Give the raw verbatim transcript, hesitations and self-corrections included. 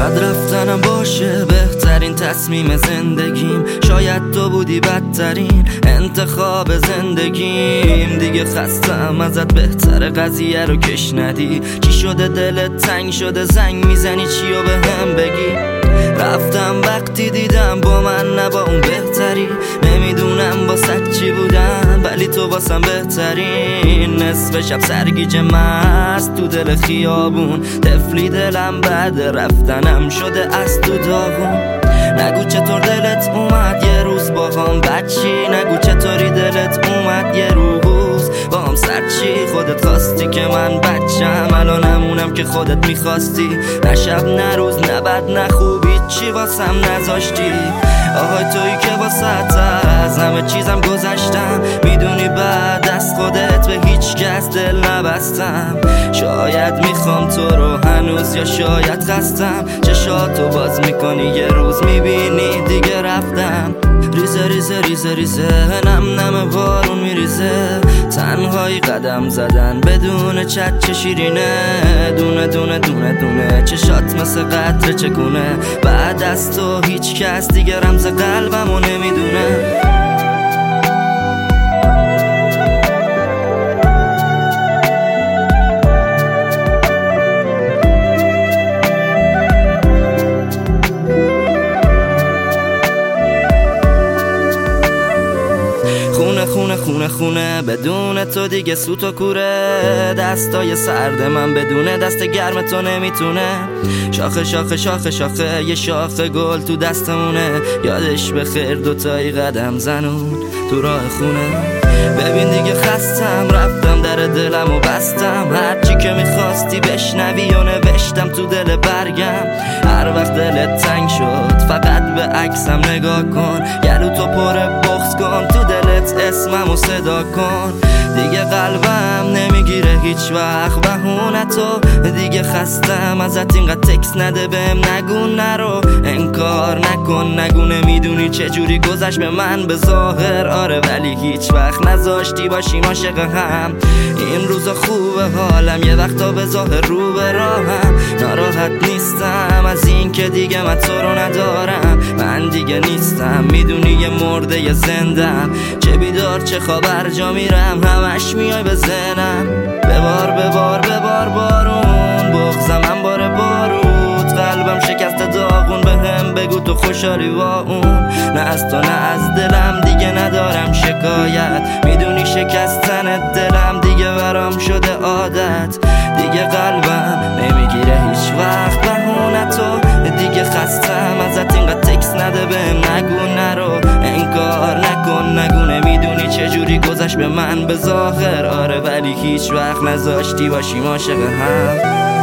شاید رفتنم باشه بهترین تصمیم زندگیم، شاید تو بودی بدترین انتخاب زندگیم. دیگه خستم ازت، بهتره قضیه رو کش ندی. چی شده دلت تنگ شده، زنگ میزنی چیو به هم بگی؟ رفتم وقتی دیدم با من نبا اون بهتری. نمیدونم واسه چی بودم ولی تو واسم بهترین. نصف شب سرگیجه مست تو دل خیابون، طفلی دلم بعد رفتنم شده از تو داغون. نگو چطور دلت اومد یه روز با هم بچی، نگو چطوری دلت اومد یه روز با هم سرچی. خودت خواستی که من بچم، الان همونم که خودت میخواستی. نه شب نه روز نه بد نه خوبی، چی واسم نذاشتی. آهای تویی که واسط از همه چیزم گذشتم، میدونی بعد از خودت به هیچ کس دل نبستم. شاید میخوام تو رو هنوز یا شاید خستم. چشاتو باز میکنی یه روز میبینی دیگه رفتم. ریزه ریزه ریزه ریزه نم نم بارون میریزه، تنهایی قدم زدن بدون چت چه شیرینه. دونه دونه دونه دونه چشات مثل قطره چکونه، بعد از تو هیچ کس دیگه رمز قلبمو نمیدونه. خونه خونه خونه خونه بدون تو دیگه سوت و کوره. دستای سرد من بدون دست گرم تو نمیتونه. شاخه شاخه شاخه شاخه یه شاخه گل تو دستمونه. یادش بخیر دوتایی قدم زنون تو راه خونه. ببین دیگه خستم، رفتم در دلم و بستم. هرچی که میخواستی بشنوی و نوشتم تو دل برگم. هر وقت دلت تنگ شد فقط به عکسم نگاه کن. گلو تو پر بغض کن، تو دلت اسممو صدا کن. دیگه قلبم نمیگیره هیچ وقت بهونه تو. دیگه خستم ازت، اینقدر تکس نده بهم، نگو نرو انکار نکن. نگو نمیدونی چجوری گذشت به من به ظاهر، آره ولی هیچ وقت نذاشتی باشیم عاشق هم. این روزا خوبه حالم، یه وقتا به ظاهر رو به راهم. ناراحت نیستم از این که دیگه من تو رو ندارم. من دیگه نیستم، میدونی یه مرده یه زندم. چه بیدار چه خواب هر جا میرم همش میای به ذهنم. ببار ببار ببار بارون، بغضم هم باره بارود. قلبم شکست داغون، به هم بگو تو خوشحالی با اون. نه از تو نه از دلم دیگه ندارم شکایت. میدونی شکستن دلم دیگه برام شده عادت. دیگه قلبم نمیگیره هیچ وقت بهونه تو. دیگه خستم ازت، اینقدر تکس نده بهم، نگو نرو انکار نکن. نگو نمیدونی چجوری گذشت به من به ظاهر، آره ولی هیچ وقت نذاشتی باشیم عاشق هم.